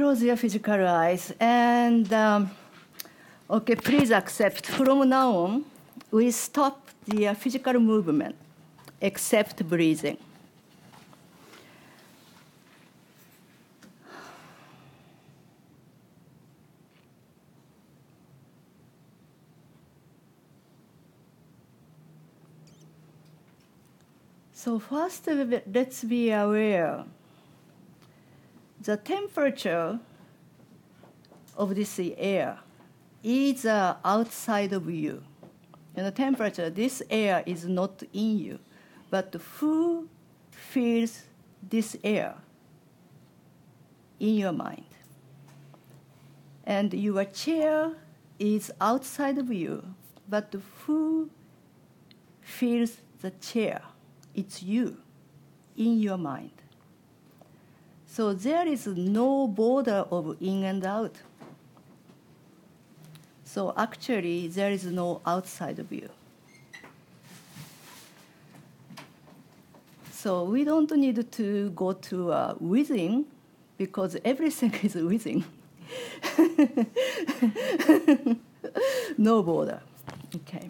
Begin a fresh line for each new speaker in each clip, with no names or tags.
close your physical eyes and okay, please accept from now on, we stop the physical movement except breathing. So first, let's be aware the temperature of this air is outside of you. And the temperature, this air is not in you. But who feels this air in your mind? And your chair is outside of you. But who feels the chair? It's you in your mind. So there is no border of in and out. So actually, there is no outside of you. So we don't need to go to within, because everything is within. No border. Okay.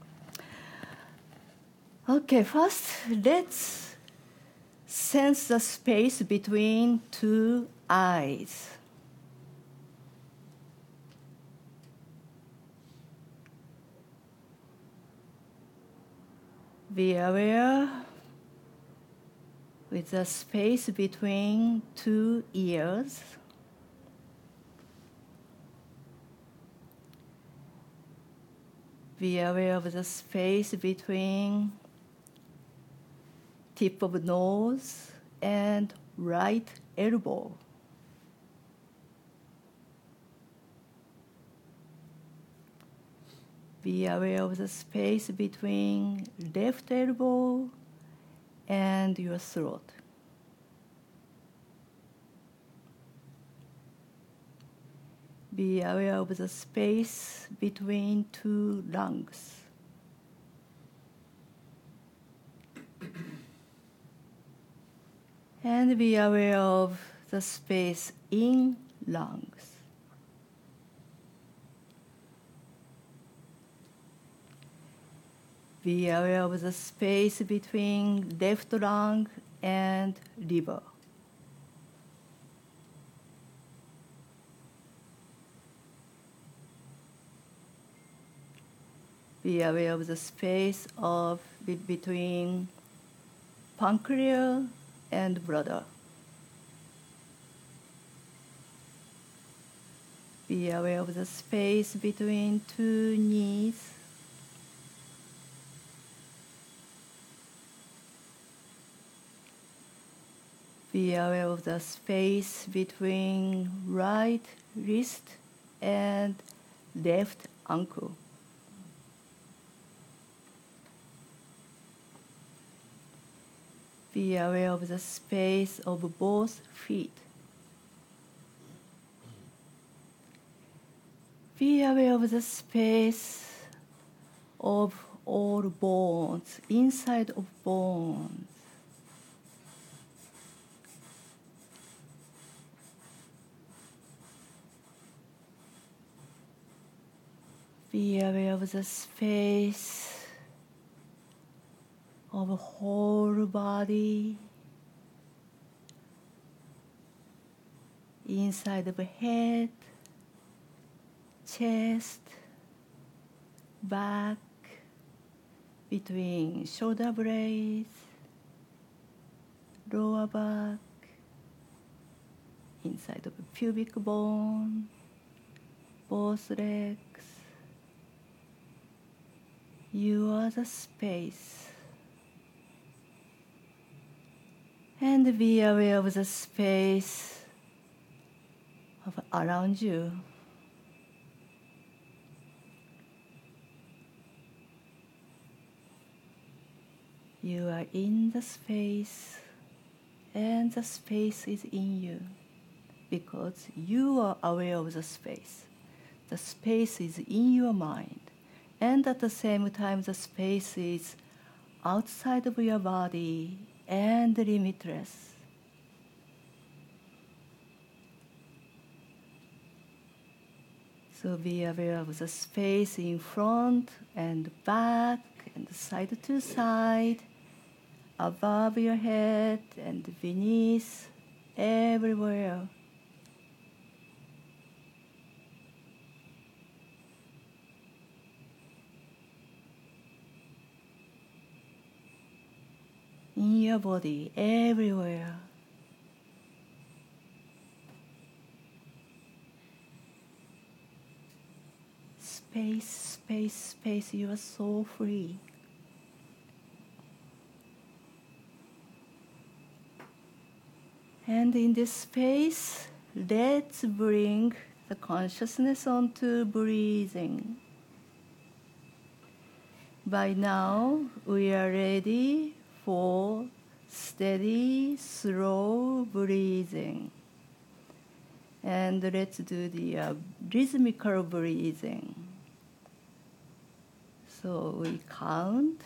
Okay, first, let's sense the space between two eyes. Be aware with the space between two ears. Be aware of the space between tip of nose and right elbow. Be aware of the space between left elbow and your throat. Be aware of the space between two lungs. And be aware of the space in lungs. Be aware of the space between left lung and liver. Be aware of the space between pancreas and bladder. Be aware of the space between two knees. Be aware of the space between right wrist and left ankle. Be aware of the space of both feet. Be aware of the space of all bones, inside of bones. Be aware of the space of the whole body, inside of the head, chest, back, between shoulder blades, lower back, inside of the pubic bone, both legs. You are the space. And be aware of the space around you. You are in the space, and the space is in you, because you are aware of the space. The space is in your mind, and at the same time, the space is outside of your body and limitless. So be aware of the space in front and back and side to side, above your head and beneath, everywhere. In your body, everywhere. Space, space, space, you are so free. And in this space, let's bring the consciousness onto breathing. By now, we are ready for steady, slow breathing. And let's do the rhythmical breathing. So we count,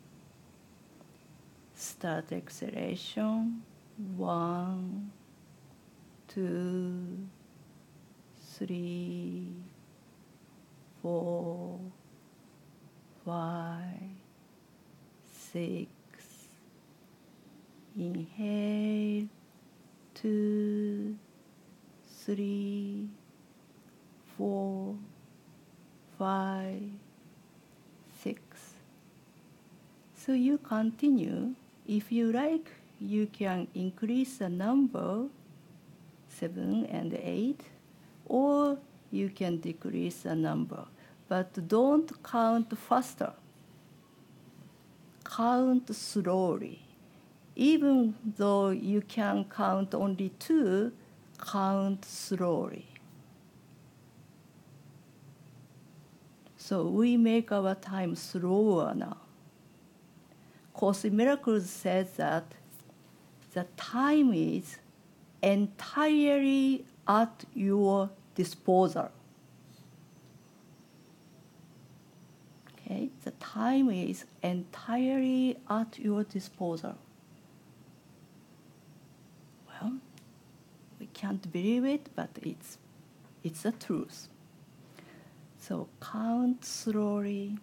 start exhalation, 1, 2, 3, 4, 5, 6. Inhale, 2, 3, 4, 5, 6. So you continue. If you like, you can increase the number 7 and 8, or you can decrease the number. But don't count faster. Count slowly. Even though you can count only 2, count slowly. So we make our time slower now. Course in Miracles says that the time is entirely at your disposal. Okay, the time is entirely at your disposal. Well, we can't believe it, but it's the truth. So count slowly.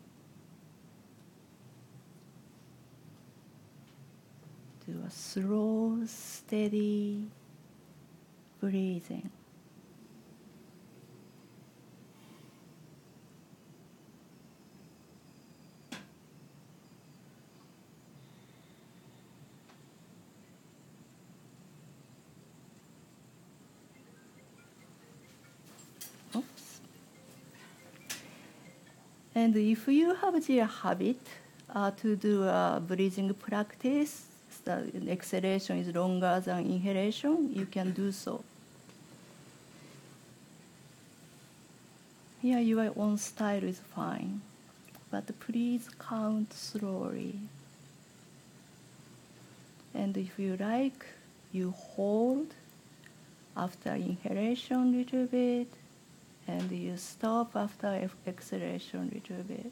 Do a slow, steady breathing. Oops. And if you have the habit to do a breathing practice, the exhalation is longer than inhalation, you can do so. Yeah, your own style is fine, but please count slowly. And if you like, you hold after inhalation a little bit, and you stop after exhalation a little bit.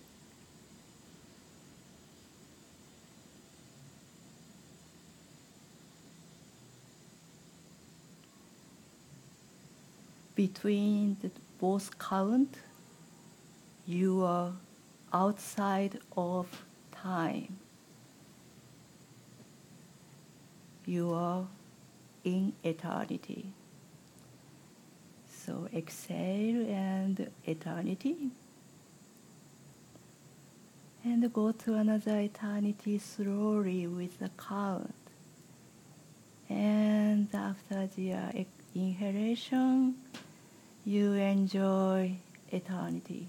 Between both count, you are outside of time. You are in eternity. So exhale and eternity. And go to another eternity slowly with the count. And after the inhalation, you enjoy eternity.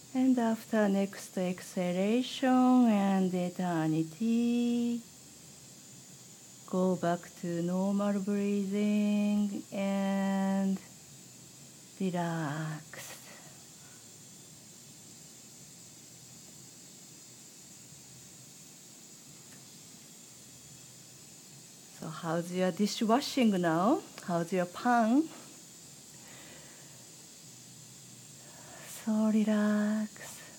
And after next exhalation and eternity, go back to normal breathing and relax. So how's your dishwashing now? How's your pan? So relax.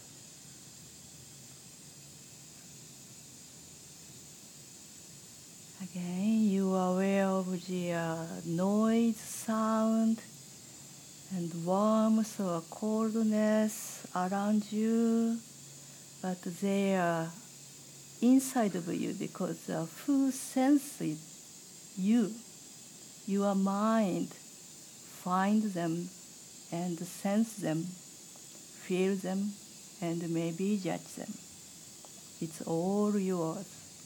Again, you are aware of the noise, sound, and warmth or coldness around you, but they are inside of you because who senses you? Your mind find them and sense them, feel them, and maybe judge them. It's all yours.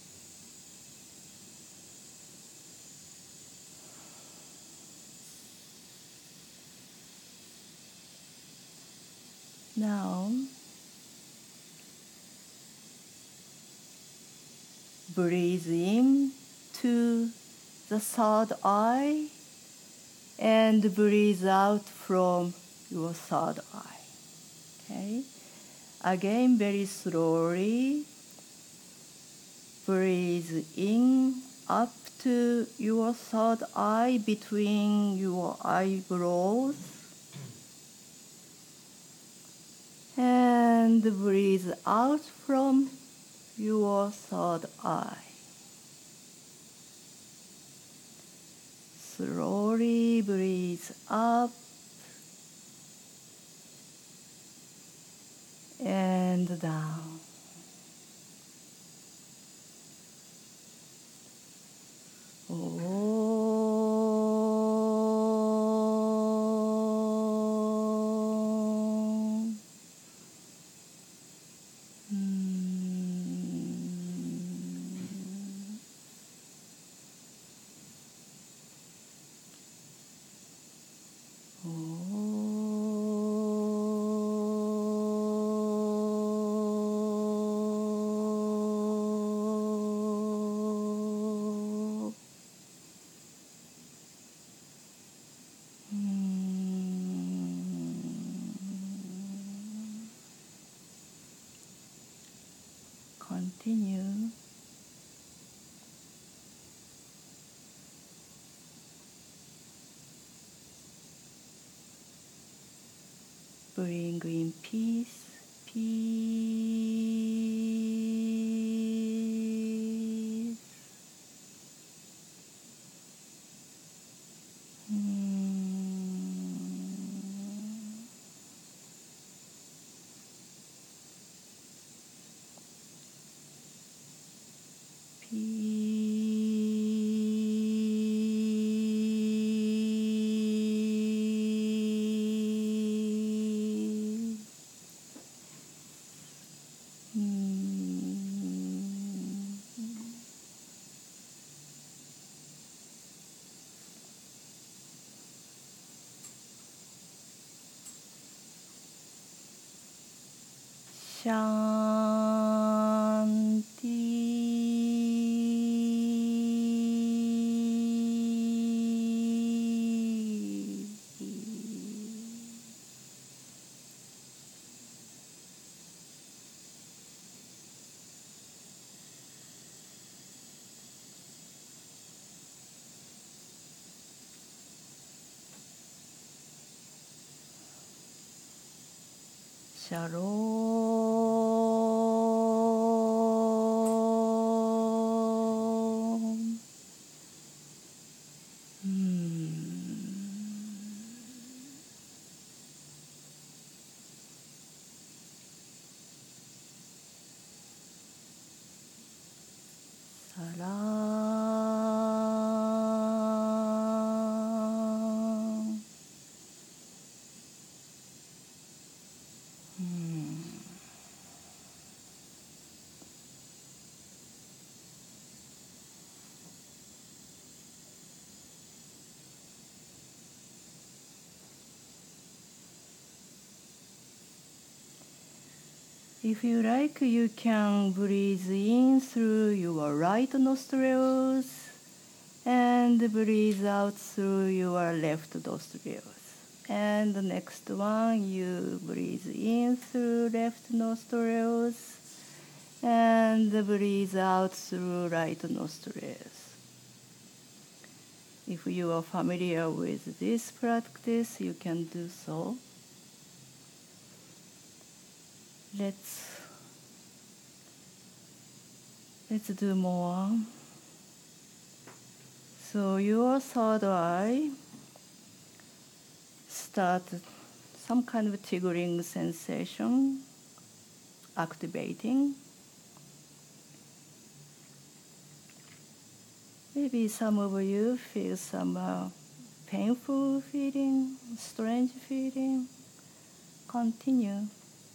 Now, breathe in to the third eye and breathe out from your third eye. Okay? Again, very slowly, breathe in up to your third eye between your eyebrows. And breathe out from your third eye. Slowly breathe up and down. Continue. Bring in peace, peace. Shanti. Shalom. Salam. If you like, you can breathe in through your right nostrils and breathe out through your left nostrils. And the next one, you breathe in through left nostrils and breathe out through right nostrils. If you are familiar with this practice, you can do so. Let's do more. So your third eye start some kind of tingling sensation activating. Maybe some of you feel some painful feeling, strange feeling. Continue.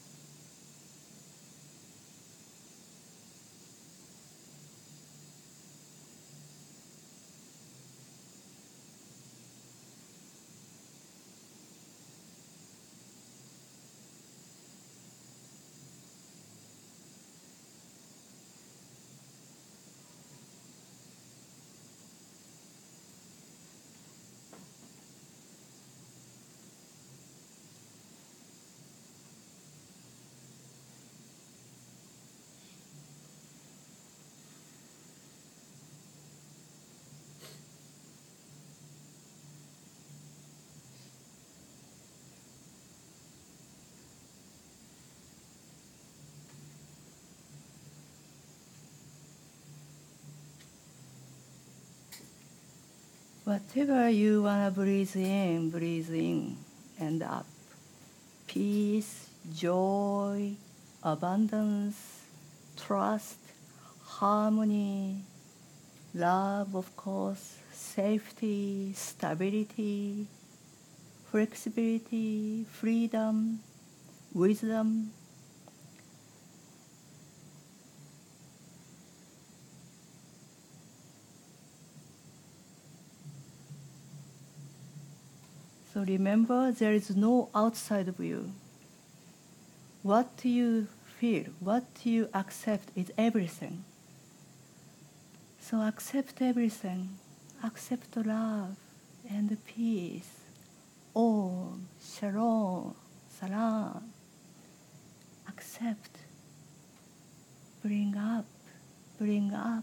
Whatever you want to breathe in and up. Peace, joy, abundance, trust, harmony, love, of course, safety, stability, flexibility, freedom, wisdom. So remember, there is no outside of you. What you feel, what you accept is everything. So accept everything. Accept love and peace. Om, Shalom, Salam. Accept. Bring up, bring up.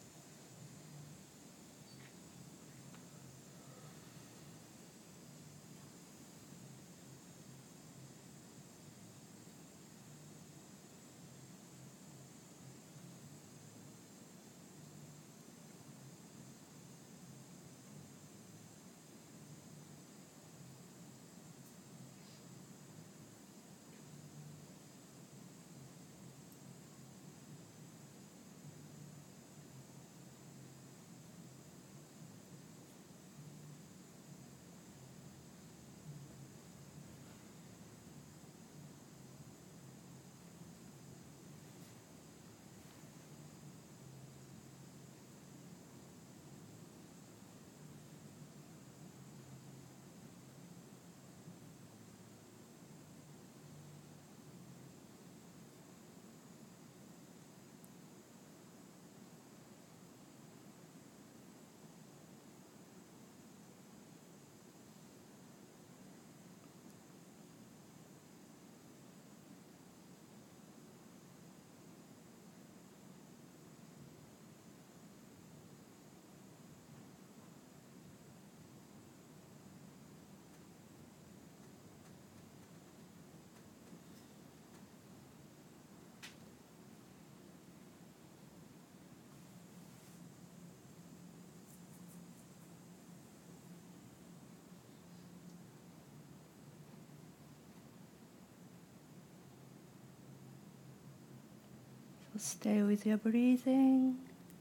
So stay with your breathing.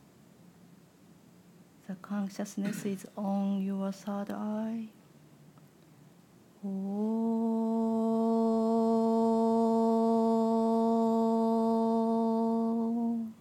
The consciousness is on your third eye. Om.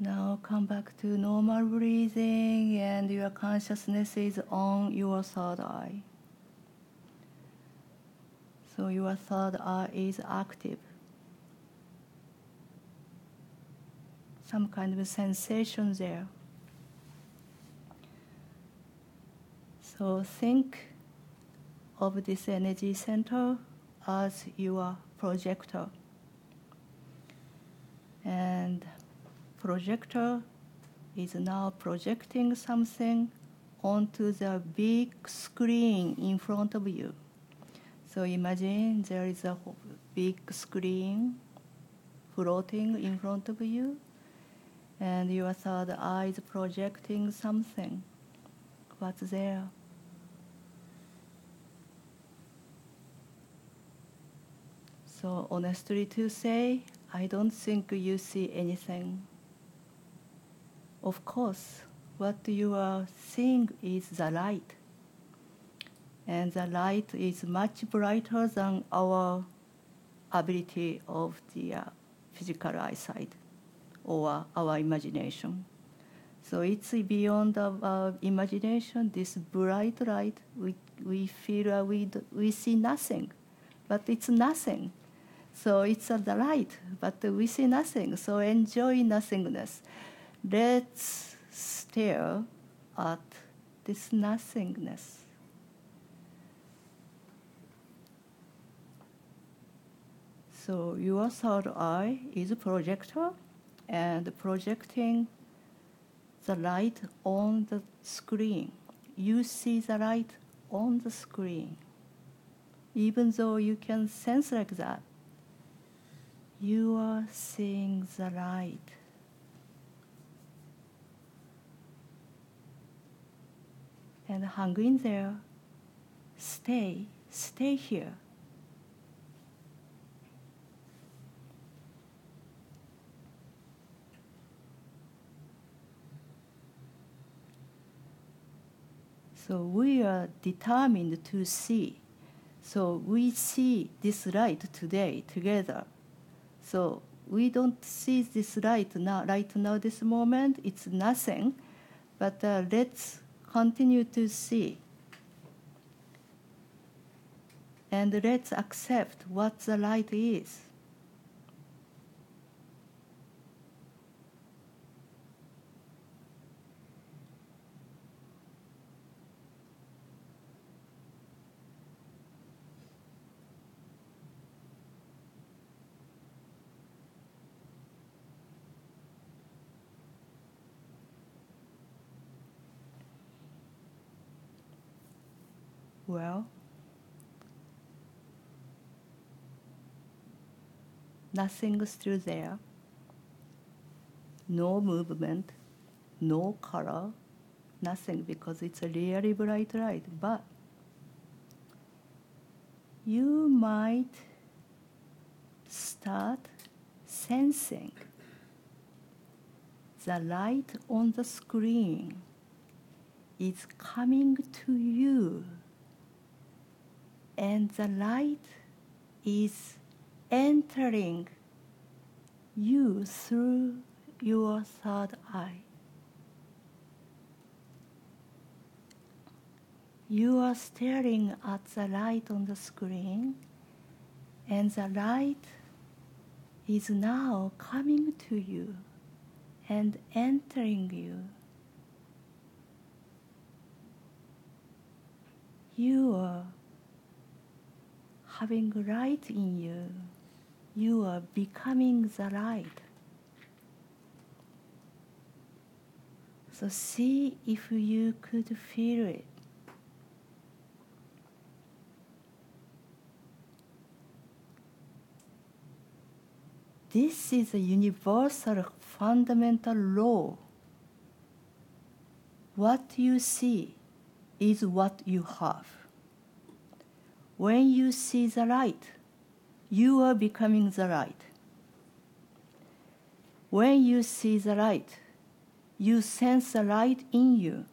Now come back to normal breathing, and your consciousness is on your third eye. So your third eye is active. Some kind of sensation there. So think of this energy center as your projector. And projector is now projecting something onto the big screen in front of you. So imagine there is a big screen floating in front of you, and your third eye is projecting something. What's there? So honestly to say, I don't think you see anything. Of course, what you are seeing is the light. And the light is much brighter than our ability of the physical eyesight or our imagination. So it's beyond our imagination, this bright light, we feel we see nothing, but it's nothing. So it's the light, but we see nothing. So enjoy nothingness. Let's stare at this nothingness. So your third eye is a projector, and projecting the light on the screen. You see the light on the screen. Even though you can sense like that, you are seeing the light. And hang in there. Stay here. So we are determined to see. So we see this light today together. So we don't see this light now, right now, this moment, it's nothing. But let's continue to see. And let's accept what the light is. Well, nothing still there. No movement, no color, nothing, because it's a really bright light. But you might start sensing the light on the screen is coming to you, and the light is entering you through your third eye. You are staring at the light on the screen, and the light is now coming to you and entering you. You are having light in you. You are becoming the light. So see if you could feel it. This is a universal fundamental law. What you see is what you have. When you see the light, you are becoming the light. When you see the light, you sense the light in you.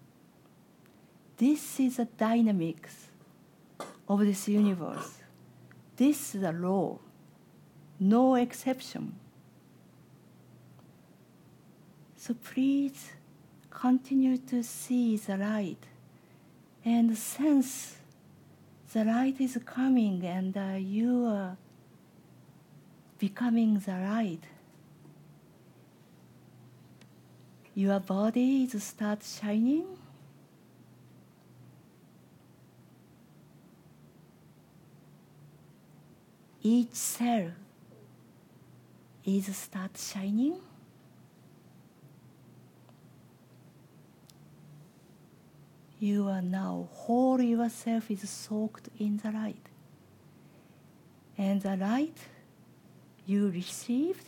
This is the dynamics of this universe. This is the law, no exception. So please continue to see the light and sense the light is coming, and you are becoming the light. Your body is start shining. Each cell is start shining. You are now, whole yourself is soaked in the light. And the light you received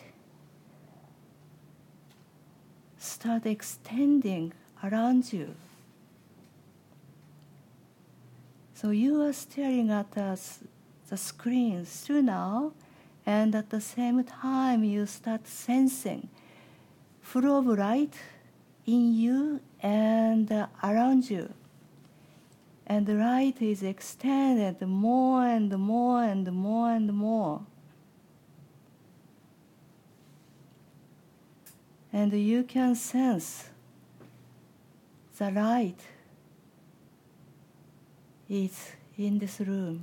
start extending around you. So you are staring at the screen through now, and at the same time you start sensing flow of light in you and around you. And the light is extended more and more and more and more. And you can sense the light is in this room.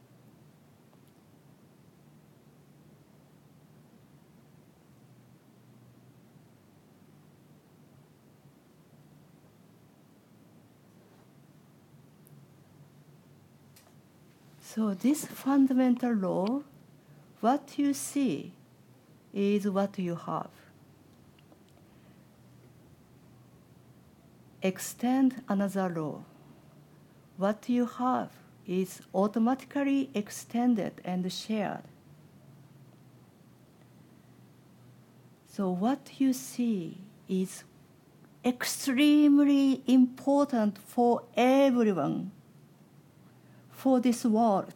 So this fundamental law, what you see is what you have. Extend another law. What you have is automatically extended and shared. So what you see is extremely important for everyone, for this world.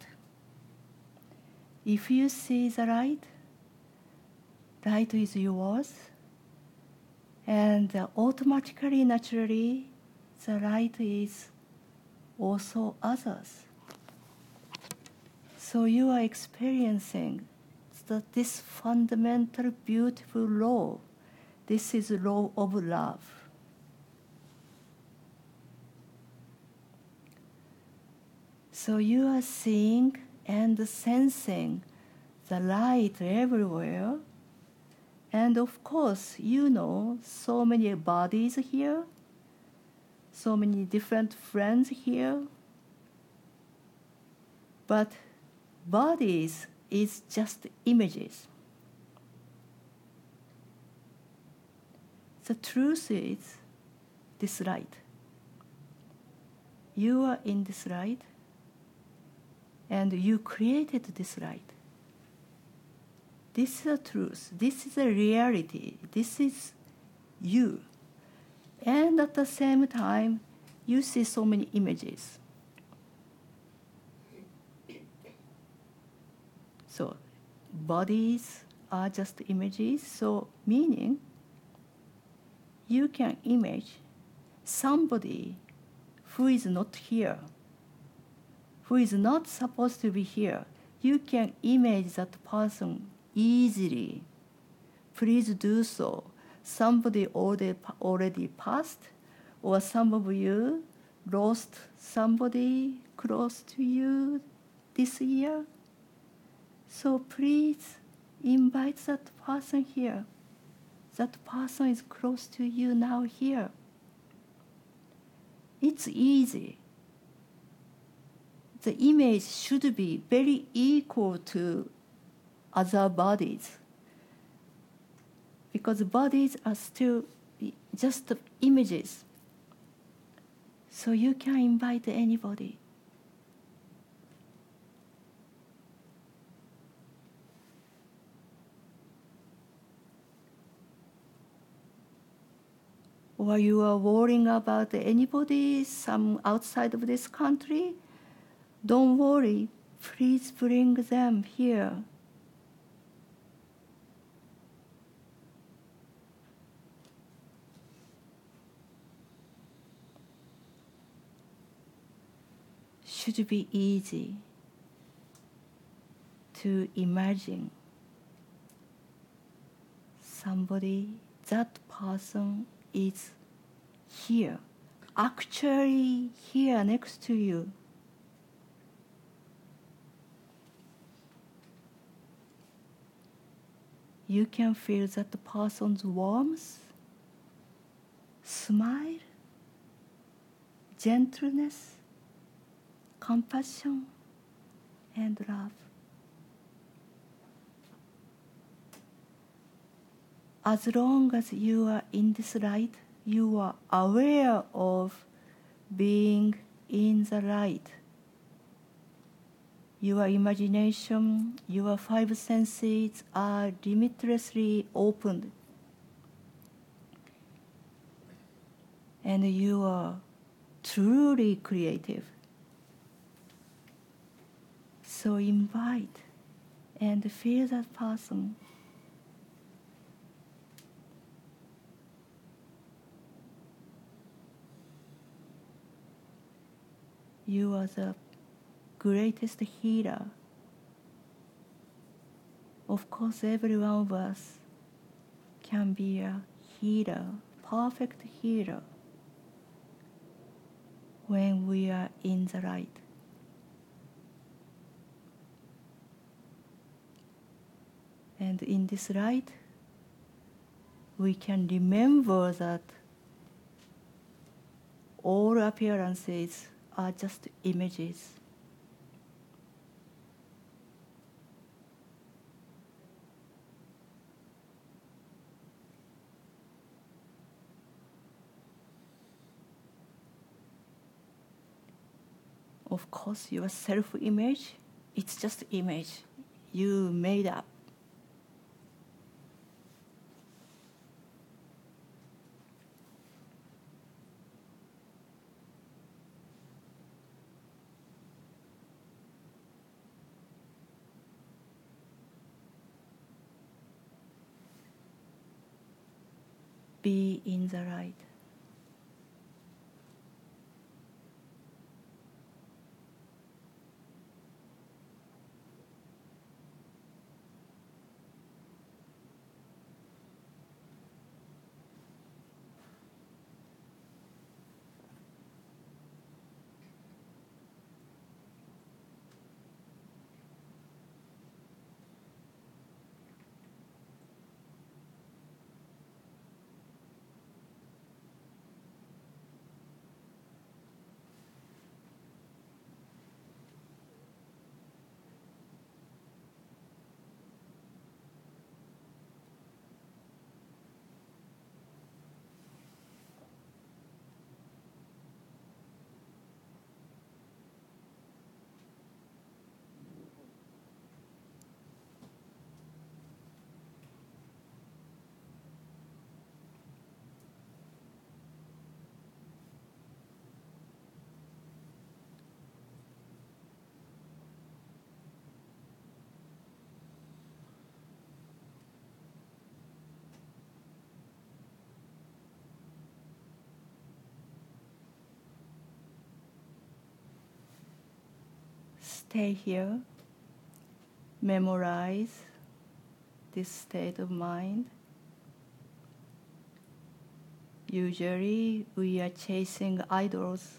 If you see the light, light is yours, and automatically, naturally, the light is also others. So you are experiencing this fundamental, beautiful law. This is law of love. So you are seeing and sensing the light everywhere. And of course, you know so many bodies here, so many different friends here. But bodies is just images. The truth is this light. You are in this light, and you created this light. This is the truth. This is a reality. This is you. And at the same time, you see so many images. So bodies are just images. So meaning you can image somebody who is not here, who is not supposed to be here. You can image that person easily. Please do so. Somebody already passed, or some of you lost somebody close to you this year. So please invite that person here. That person is close to you now here. It's easy. The image should be very equal to other bodies, because bodies are still just images. So you can invite anybody. Or you are worrying about anybody, some outside of this country, don't worry. Please bring them here. Should be easy to imagine somebody that person is here, actually here next to you. You can feel that person's warmth, smile, gentleness, compassion, and love. As long as you are in this light, you are aware of being in the light. Your imagination, your five senses are limitlessly opened. And you are truly creative. So invite and feel that person. You are the greatest healer. Of course, every one of us can be a healer, perfect healer, when we are in the light. And in this light, we can remember that all appearances are just images. Of course, your self-image, it's just image you made up. Be in the light. Stay here. Memorize this state of mind. Usually, we are chasing idols.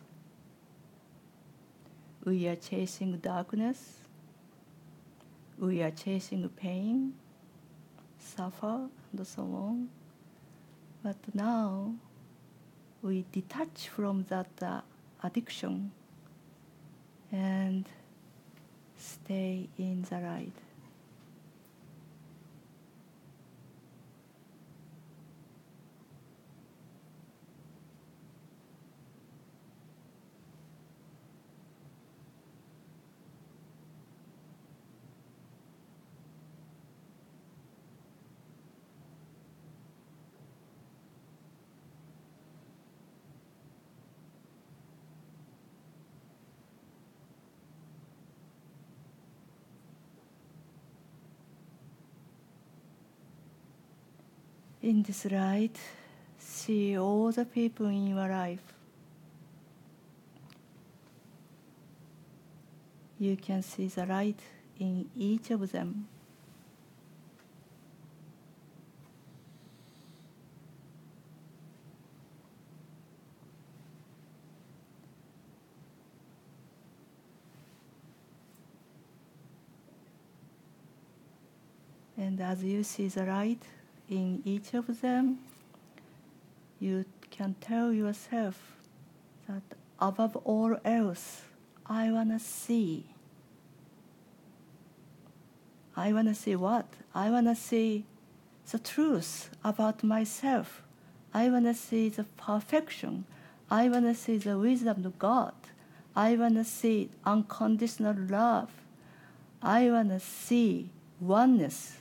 We are chasing darkness. We are chasing pain, suffer, and so on. But now, we detach from that addiction and stay in the light. In this light, see all the people in your life. You can see the light in each of them. And as you see the light in each of them, you can tell yourself that above all else, I want to see. I want to see what? I want to see the truth about myself. I want to see the perfection. I want to see the wisdom of God. I want to see unconditional love. I want to see oneness.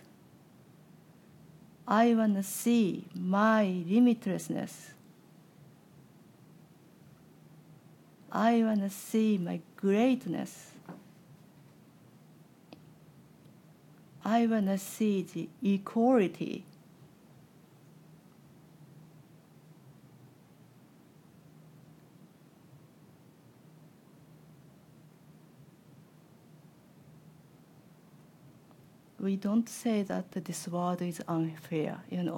I want to see my limitlessness. I want to see my greatness. I want to see the equality. We don't say that this world is unfair,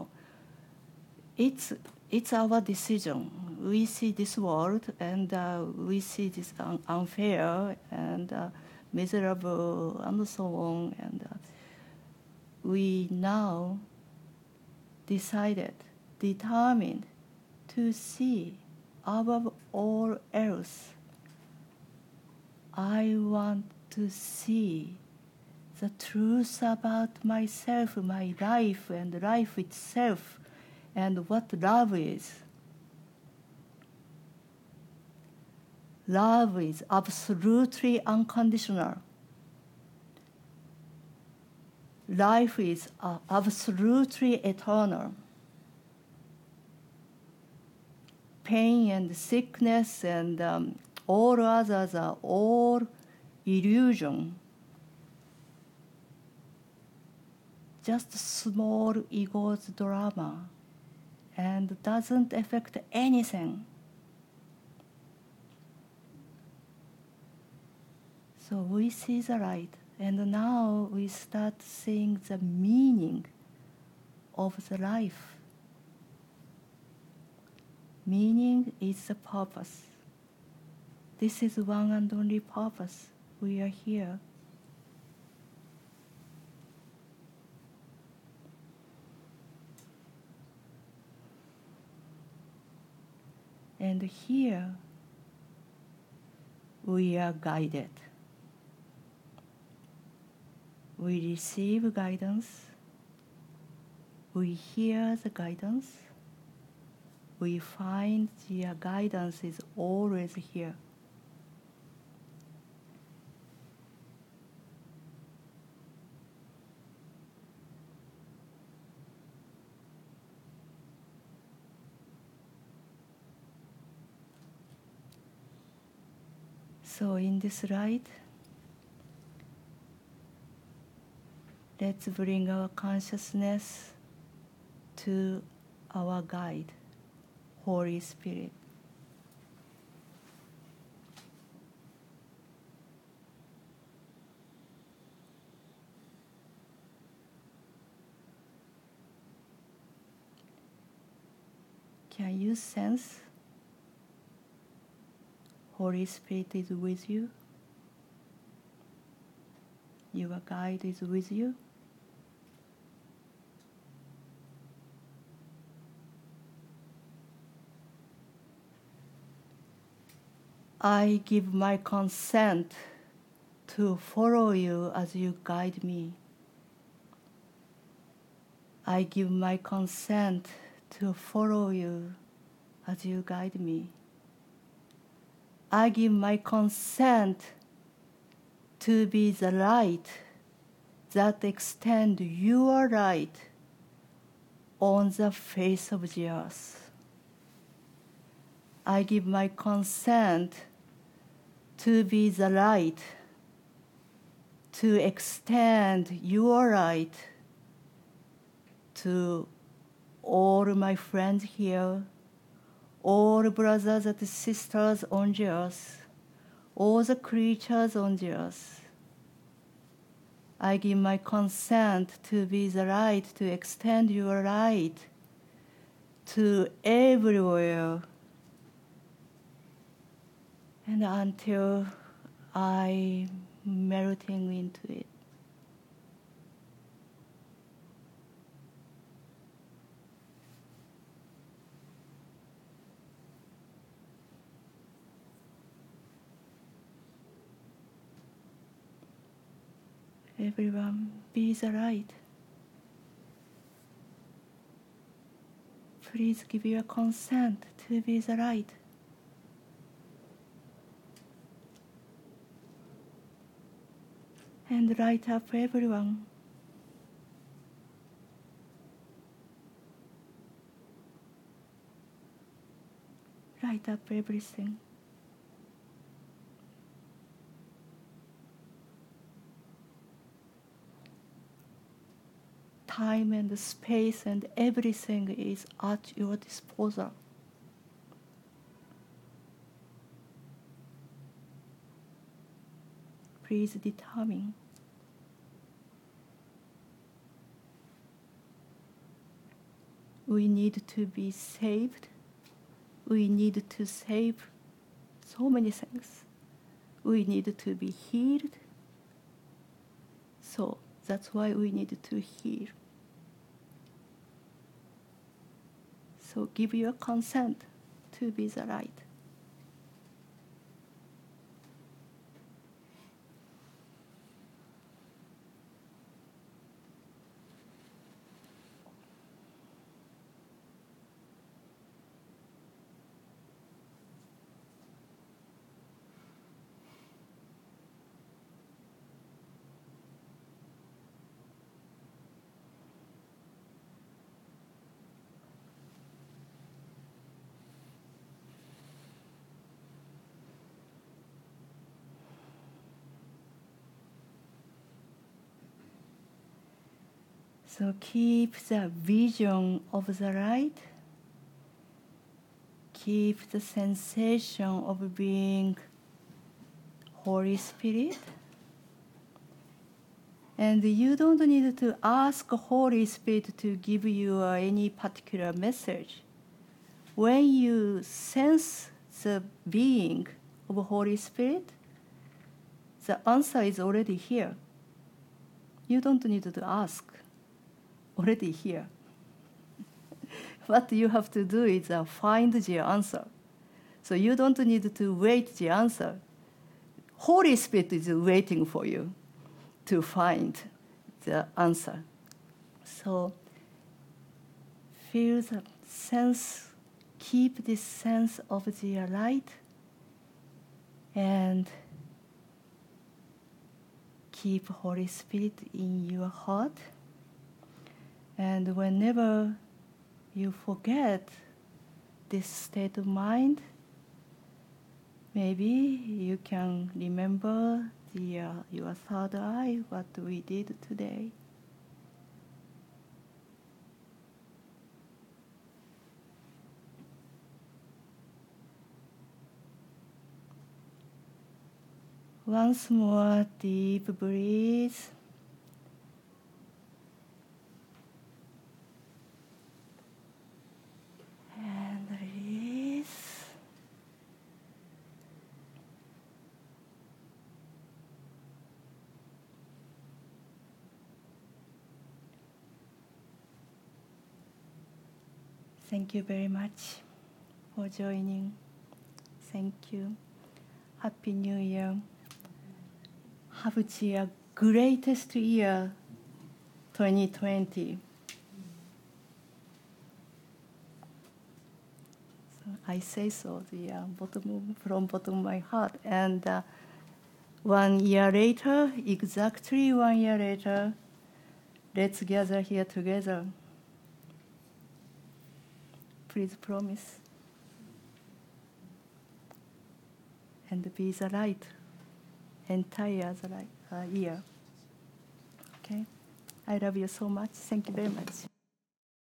It's our decision. We see this world and we see this unfair and miserable and so on. And we now determined to see above all else. I want to see the truth about myself, my life, and life itself, and what love is. Love is absolutely unconditional. Life is absolutely eternal. Pain and sickness and all others are all illusion. Just small ego's drama and doesn't affect anything. So we see the light, and now we start seeing the meaning of the life. Meaning is the purpose. This is one and only purpose. We are here. And here we are guided. We receive guidance. We hear the guidance. We find the guidance is always here. So in this light, let's bring our consciousness to our guide, Holy Spirit. Can you sense Holy Spirit is with you? Your guide is with you? I give my consent to follow you as you guide me. I give my consent to follow you as you guide me. I give my consent to be the light that extends your light on the face of the earth. I give my consent to be the light, to extend your light to all my friends here, all brothers and sisters on the earth, all the creatures on the earth. I give my consent to be the light, to extend your light to everywhere, and until I'm melting into it. Everyone, be the light. Please give your consent to be the light. And light up everyone. Light up everything. Time and space and everything is at your disposal. Please determine. We need to be saved. We need to save so many things. We need to be healed. So that's why we need to heal. So give your consent to be the light. So keep the vision of the light. Keep the sensation of being Holy Spirit. And you don't need to ask Holy Spirit to give you any particular message. When you sense the being of Holy Spirit, the answer is already here. You don't need to ask. Already here. What you have to do is find the answer. So you don't need to wait the answer. Holy Spirit is waiting for you to find the answer. So feel the sense, keep this sense of the light, and keep Holy Spirit in your heart. And whenever you forget this state of mind, maybe you can remember your third eye, what we did today. Once more, deep breath. And release. Thank you very much for joining. Thank you. Happy New Year. Have the greatest year 2020. So I say so from bottom of my heart. And 1 year later, exactly 1 year later, let's gather here together. Please promise. And be the light, entire the light, year. Okay? I love you so much. Thank you very much.